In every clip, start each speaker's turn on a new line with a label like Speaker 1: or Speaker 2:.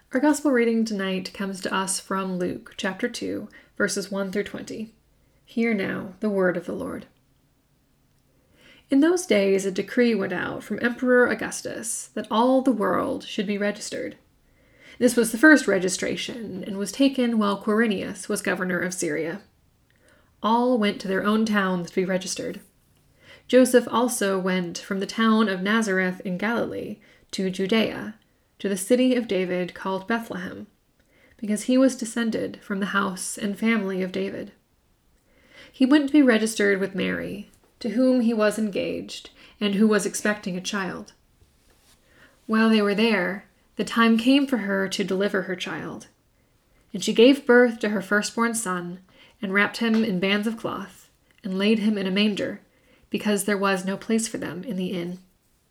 Speaker 1: Our gospel reading tonight comes to us from Luke chapter 2, verses 1 through 20. Hear now the word of the Lord. In those days a decree went out from Emperor Augustus that all the world should be registered. This was the first registration and was taken while Quirinius was governor of Syria. All went to their own towns to be registered. Joseph also went from the town of Nazareth in Galilee to Judea, to the city of David called Bethlehem, because he was descended from the house and family of David. He went to be registered with Mary, to whom he was engaged, and who was expecting a child. While they were there, the time came for her to deliver her child. And she gave birth to her firstborn son, and wrapped him in bands of cloth, and laid him in a manger, because there was no place for them in the inn.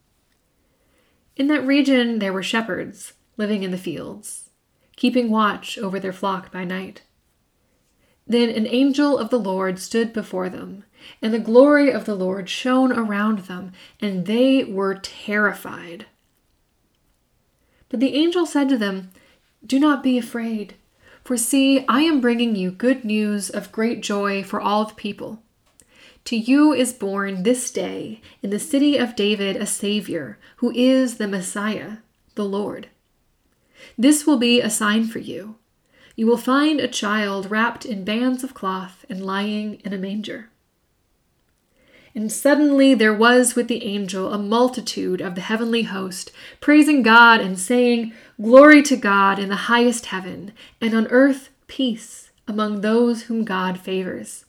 Speaker 1: In that region there were shepherds living in the fields, keeping watch over their flock by night. Then an angel of the Lord stood before them, and the glory of the Lord shone around them, and they were terrified. But the angel said to them, "Do not be afraid, for see, I am bringing you good news of great joy for all the people. To you is born this day in the city of David a Savior, who is the Messiah, the Lord. This will be a sign for you. You will find a child wrapped in bands of cloth and lying in a manger." And suddenly there was with the angel a multitude of the heavenly host, praising God and saying, "Glory to God in the highest heaven, and on earth peace among those whom God favors."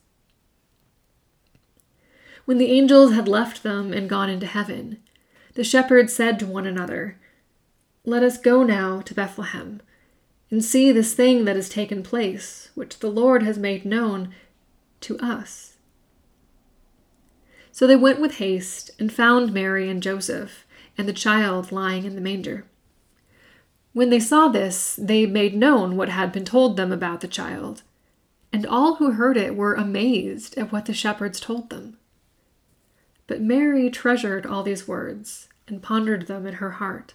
Speaker 1: When the angels had left them and gone into heaven, the shepherds said to one another, "Let us go now to Bethlehem, and see this thing that has taken place, which the Lord has made known to us." So they went with haste and found Mary and Joseph, and the child lying in the manger. When they saw this, they made known what had been told them about the child, and all who heard it were amazed at what the shepherds told them. But Mary treasured all these words and pondered them in her heart.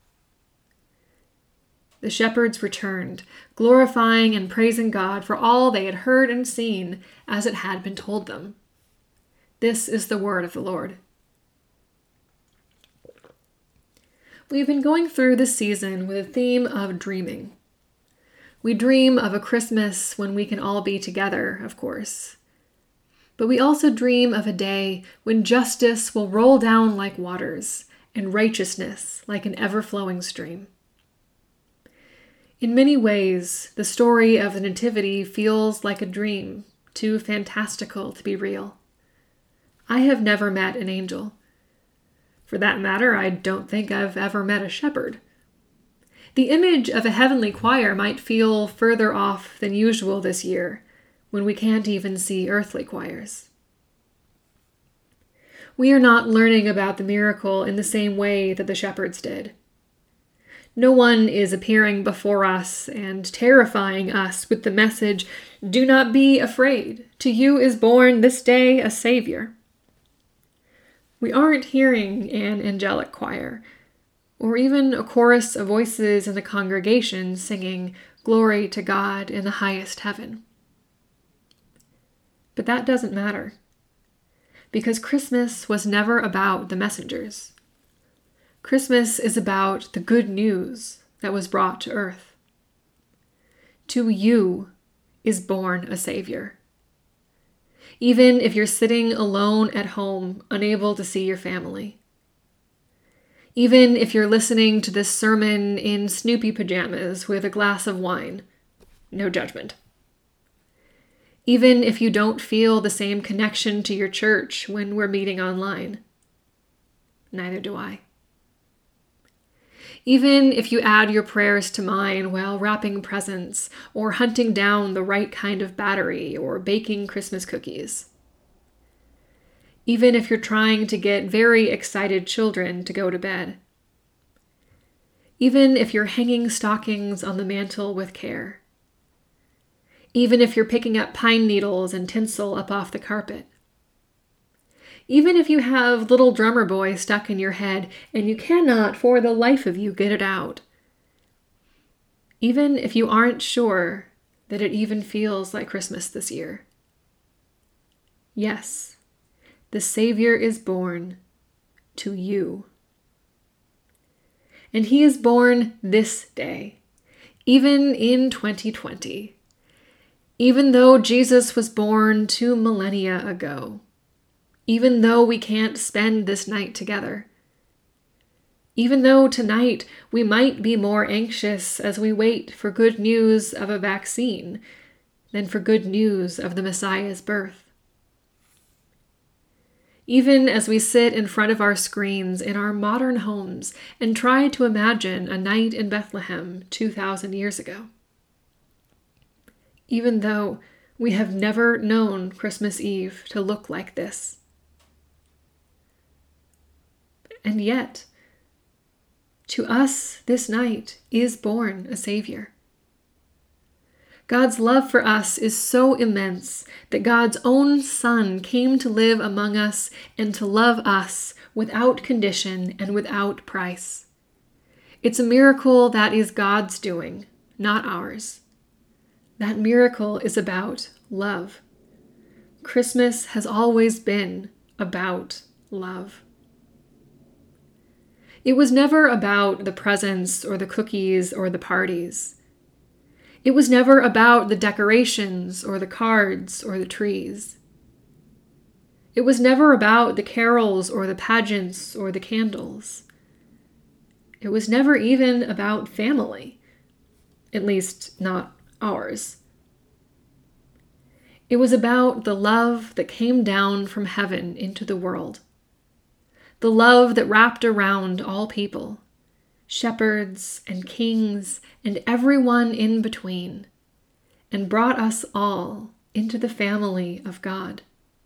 Speaker 1: The shepherds returned, glorifying and praising God for all they had heard and seen as it had been told them. This is the word of the Lord. We've been going through this season with a theme of dreaming. We dream of a Christmas when we can all be together, of course. But we also dream of a day when justice will roll down like waters and righteousness like an ever-flowing stream. In many ways, the story of the Nativity feels like a dream, too fantastical to be real. I have never met an angel. For that matter, I don't think I've ever met a shepherd. The image of a heavenly choir might feel further off than usual this year, when we can't even see earthly choirs. We are not learning about the miracle in the same way that the shepherds did. No one is appearing before us and terrifying us with the message, "Do not be afraid. To you is born this day a Savior." We aren't hearing an angelic choir, or even a chorus of voices in the congregation singing, "Glory to God in the highest heaven." But that doesn't matter, because Christmas was never about the messengers. Christmas is about the good news that was brought to earth. To you is born a Savior. Even if you're sitting alone at home, unable to see your family. Even if you're listening to this sermon in Snoopy pajamas with a glass of wine, no judgment. Even if you don't feel the same connection to your church when we're meeting online, neither do I. Even if you add your prayers to mine while wrapping presents or hunting down the right kind of battery or baking Christmas cookies. Even if you're trying to get very excited children to go to bed. Even if you're hanging stockings on the mantle with care. Even if you're picking up pine needles and tinsel up off the carpet. Even if you have Little Drummer Boy stuck in your head and you cannot for the life of you get it out. even if you aren't sure that it even feels like Christmas this year. Yes, the Savior is born to you. And he is born this day, even in 2020, even though Jesus was born 2 millennia ago, even though we can't spend this night together, even though tonight we might be more anxious as we wait for good news of a vaccine than for good news of the Messiah's birth. Even as we sit in front of our screens in our modern homes and try to imagine a night in Bethlehem 2,000 years ago. Even though we have never known Christmas Eve to look like this. And yet, to us this night is born a Savior. God's love for us is so immense that God's own Son came to live among us and to love us without condition and without price. It's a miracle that is God's doing, not ours. That miracle is about love. Christmas has always been about love. It was never about the presents or the cookies or the parties. It was never about the decorations or the cards or the trees. It was never about the carols or the pageants or the candles. It was never even about family, at least not ours. It was about the love that came down from heaven into the world, the love that wrapped around all people, shepherds and kings and everyone in between, and brought us all into the family of God.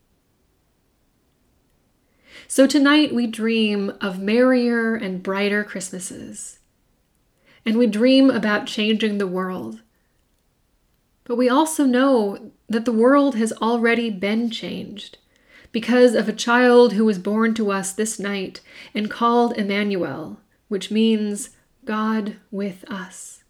Speaker 1: So tonight we dream of merrier and brighter Christmases, and we dream about changing the world. But we also know that the world has already been changed because of a child who was born to us this night and called Emmanuel, which means God with us.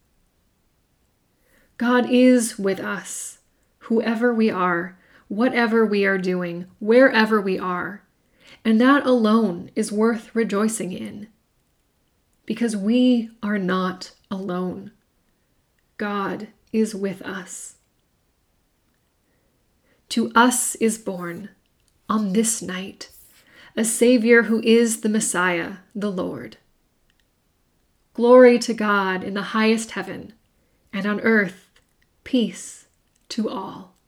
Speaker 1: God is with us, whoever we are, whatever we are doing, wherever we are, and that alone is worth rejoicing in, because we are not alone. God is with us. To us is born, on this night, a Savior who is the Messiah, the Lord. Glory to God in the highest heaven, and on earth, peace to all.